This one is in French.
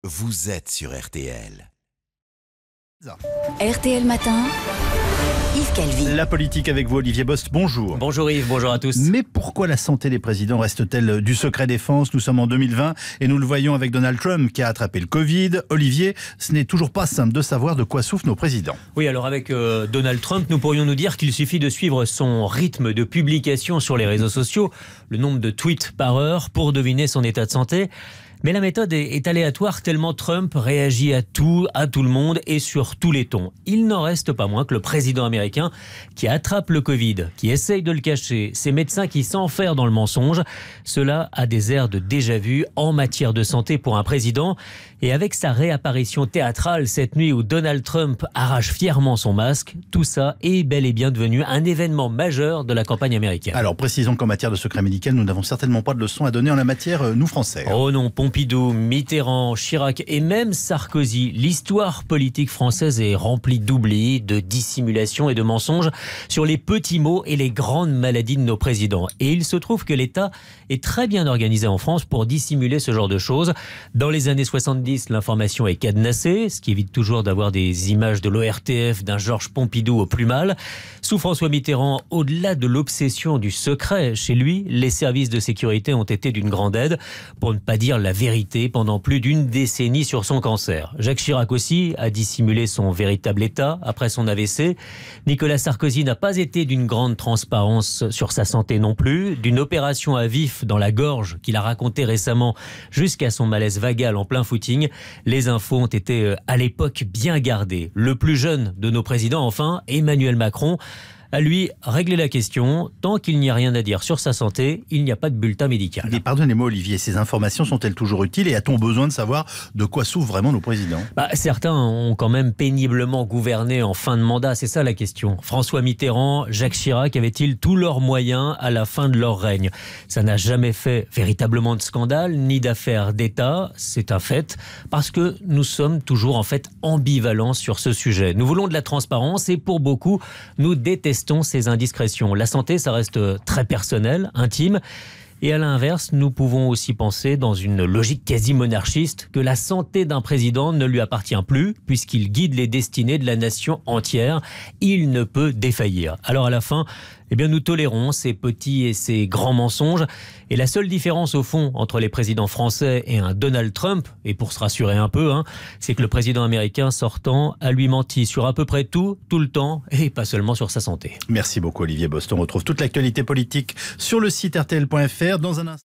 vous êtes sur RTL. RTL Matin, Yves Calvi. La politique avec vous, Olivier Bost, bonjour. Bonjour Yves, bonjour à tous. Mais pourquoi la santé des présidents reste-t-elle du secret défense? Nous sommes en 2020 et nous le voyons avec Donald Trump qui a attrapé le Covid. Olivier, ce n'est toujours pas simple de savoir de quoi souffrent nos présidents. Oui, alors avec Donald Trump, nous pourrions nous dire qu'il suffit de suivre son rythme de publication sur les réseaux sociaux, le nombre de tweets par heure, pour deviner son état de santé. Mais la méthode est aléatoire tellement Trump réagit à tout le monde et sur tous les tons. Il n'en reste pas moins que le président américain qui attrape le Covid, qui essaye de le cacher, ses médecins qui s'enferment dans le mensonge, cela a des airs de déjà-vu en matière de santé pour un président. Et avec sa réapparition théâtrale cette nuit où Donald Trump arrache fièrement son masque, tout ça est bel et bien devenu un événement majeur de la campagne américaine. Alors précisons qu'en matière de secret médical, nous n'avons certainement pas de leçons à donner en la matière, nous Français. Oh non, Pompidou, Mitterrand, Chirac et même Sarkozy. L'histoire politique française est remplie d'oublis, de dissimulation et de mensonges sur les petits mots et les grandes maladies de nos présidents. Et il se trouve que l'État est très bien organisé en France pour dissimuler ce genre de choses. Dans les années 70, l'information est cadenassée, ce qui évite toujours d'avoir des images de l'ORTF, d'un Georges Pompidou au plus mal. Sous François Mitterrand, au-delà de l'obsession du secret, chez lui, les services de sécurité ont été d'une grande aide, pour ne pas dire la vérité, pendant plus d'une décennie sur son cancer. Jacques Chirac aussi a dissimulé son véritable état après son AVC. Nicolas Sarkozy n'a pas été d'une grande transparence sur sa santé non plus, d'une opération à vif dans la gorge qu'il a raconté récemment jusqu'à son malaise vagal en plein footing. Les infos ont été à l'époque bien gardées. Le plus jeune de nos présidents, enfin, Emmanuel Macron, à lui régler la question. Tant qu'il n'y a rien à dire sur sa santé, il n'y a pas de bulletin médical. Mais pardonnez-moi Olivier, ces informations sont-elles toujours utiles et a-t-on besoin de savoir de quoi souffrent vraiment nos présidents? Certains ont quand même péniblement gouverné en fin de mandat, c'est ça la question. François Mitterrand, Jacques Chirac avaient-ils tous leurs moyens à la fin de leur règne? Ça n'a jamais fait véritablement de scandale ni d'affaire d'État, c'est un fait, parce que nous sommes toujours en fait ambivalents sur ce sujet. Nous voulons de la transparence et pour beaucoup, nous détestons ces indiscrétions. La santé, ça reste très personnel, intime. Et à l'inverse, nous pouvons aussi penser, dans une logique quasi monarchiste, que la santé d'un président ne lui appartient plus, puisqu'il guide les destinées de la nation entière. Il ne peut défaillir. Alors à la fin, nous tolérons ces petits et ces grands mensonges. Et la seule différence au fond entre les présidents français et un Donald Trump, et pour se rassurer un peu, c'est que le président américain sortant a lui menti sur à peu près tout le temps, et pas seulement sur sa santé. Merci beaucoup Olivier Bost. On retrouve toute l'actualité politique sur le site rtl.fr dans un instant.